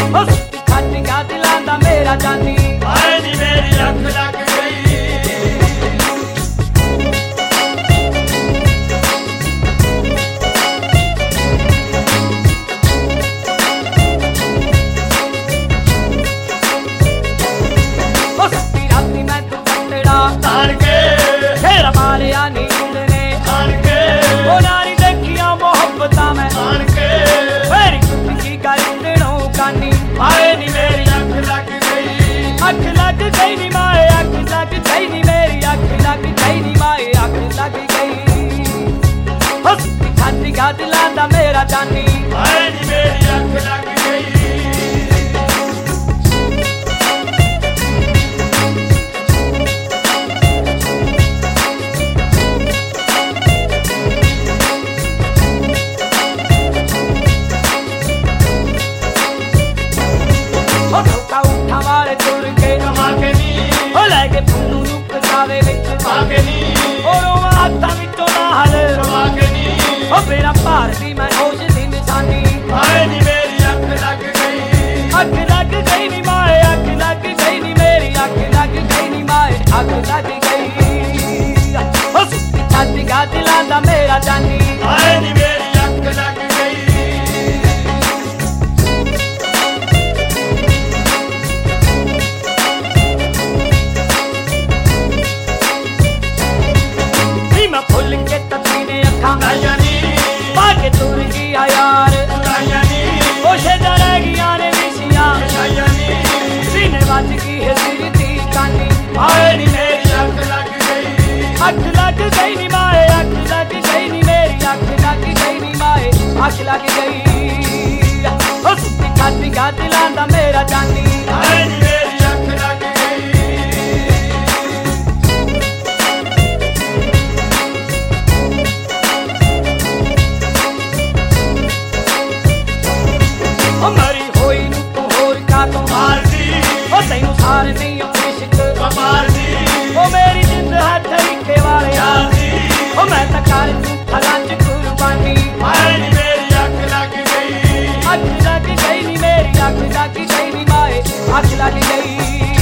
ਉਹ ਖਾਟੀਆਂ ਦਿਲਾਂ ਦਾ ਮੇਰਾ ਜਾਨੀ ਹਾਏ ਨੀ ਮੇਰੀ ਅੱਖ ਲੱਗ ਗਈ ਤਾਣ ਕੇ ਫੇਰ ਮਾਰਿਆ ਨੀਂਦ ਨੇ ਤਾਣ ਕੇ ਉਹਨਾਂ ਨੀ ਦੇਖੀਆਂ ਮੁਹੱਬਤਾਂ ਮੈਂ ਤਾਣ ਕੇ ਮੇਰੀ ਕੁੱਤੀ ਕਰਦਣੋਂ ਕਾਨੀ ਹਾਏ ਨੀ ਮੇਰੀ ਅੱਖ ਲੱਗ ਗਈ ਅੱਖ ਲੱਗ ਗਈ ਨੀ ਮਾਏ ਅੱਖ ਲੱਗ ਗਈ ਨੀ ਮੇਰੀ ਅੱਖ ਲੱਗ ਗਈ ਨੀ ਮਾਏ ਅੱਖ ਲੱਗ ਗਈ ਹੱਸੀ ਖਾਟੀਆਂ ਦਿਲਾਂ ਦਾ ਮੇਰਾ ਜਾਨੀ ਹਾਏ ਨੀ ਮੇਰੀ ਅੱਖ ਲੱਗ ਗਈ ਵਾਲੇ ਤੁਰ ਕੇ ਕਮਾ ਕੇ ਨੀ ਉਹ ਲੈ ਕੇ ਪੁੰਨੂ ਨੂੰ ਪਜਾਵੇ ਵਿੱਚ ਪਾ ਕੇ ਨੀ ਉਹ ਹੱਥਾਂ ਵਿੱਚੋਂ ਲਾਹਲ ਕਮਾ ਕੇ ਨੀ ਉਹ ਮੇਰਾ ਭਾਰਤੀ ਮੈਂ ਹੋਸ਼ ਦੀ ਨਿਸ਼ਾਨੀ ਹਾਏ ਨੀ ਮੇਰੀ ਅੱਖ ਲੱਗ ਗਈ ਅੱਖ ਲੱਗ ਗਈ ਨੀ ਮਾਏ ਅੱਖ ਲੱਗ ਗਈ ਨੀ ਮੇਰੀ ਅੱਖ ਲੱਗ ਗਈ ਨੀ ਮਾਏ ਅੱਖ ਲੱਗ ਗਈ ਉਹ ਸੁੱਤੀ ਖਾਟੀਆਂ ਦਿਲਾਂ ਦਾ ਮੇਰਾ ਜਾਨੀ ਹਾਏ ਨੀ ਮੇਰੀ ਅੱਖ ਲੱਗ ਗਈ ਫੁੱਲ ਕੇ ਤੱਤੀ ਨੇ ਅੱਖਾਂ ਲਾਈਆਂ ਨੀ ਪਾ ਕੇ ਤੁਰ ਗਿਆ ਯਾਰ ਲਾਈਆਂ ਨੀ ਉਹ ਸ਼ੇਦਾਂ ਰਹਿ ਗਈਆਂ ਨੇ ਵਿਸ਼ੀਆਂ ਲਾਈਆਂ ਨੀ ਸੀਨੇ ਵੱਜ ਗਈ ਹੈ ਸਿਰ ਦੀ ਕਾਨੀ ਹਾਏ ਨੀ ਮੇਰੀ ਅੱਖ ਲੱਗ ਗਈ ਅੱਖ ਲੱਗ ਗਈ ਨੀ ਮਾਏ ਅੱਖ ਲੱਗ ਗਈ ਨੀ ਮੇਰੀ ਅੱਖ ਲੱਗ ਗਈ ਨੀ ਮਾਏ ਅੱਖ ਲੱਗ ਗਈ ਉਹ ਸੁੱਤੀ ਖਾਟੀਆਂ ਦਿਲਾਂ ਦਾ ਮੇਰਾ ਜਾਨੀ ਹਾਏ ਨੀ ਮੇਰੀ ਅੱਖ ਲੱਗ ਗਈ ਮਰੀ ਹੋਈ ਨੂੰ ਤੂੰ ਹੋਰ ਕਾ ਤੋਂ ਮਾਰਦੀ ਉਹ ਤੈਨੂੰ ਸਾਰ ਨਹੀਂ ਇਸ਼ਕ ਮਾਰਦੀ ਉਹ ਮੇਰੀ ਜਿੰਦ ਹੈ ਤਰੀਕੇ ਵਾਲਿਆ ਯਾਰਦੀ ਉਹ ਮੈਂ ਤਾਂ ਕਰ ਤੂੰ ਫਲਾਂ ਚ ਕੁਰਬਾਨੀ ਹਾਏ ਨੀ ਮੇਰੀ ਅੱਖ ਲੱਗ ਗਈ ਅੱਖ ਲੱਗ ਗਈ ਨੀ ਮੇਰੀ ਅੱਖ ਲੱਗ ਗਈ ਨੀ ਮਾਏ ਅੱਖ ਲੱਗ ਗਈ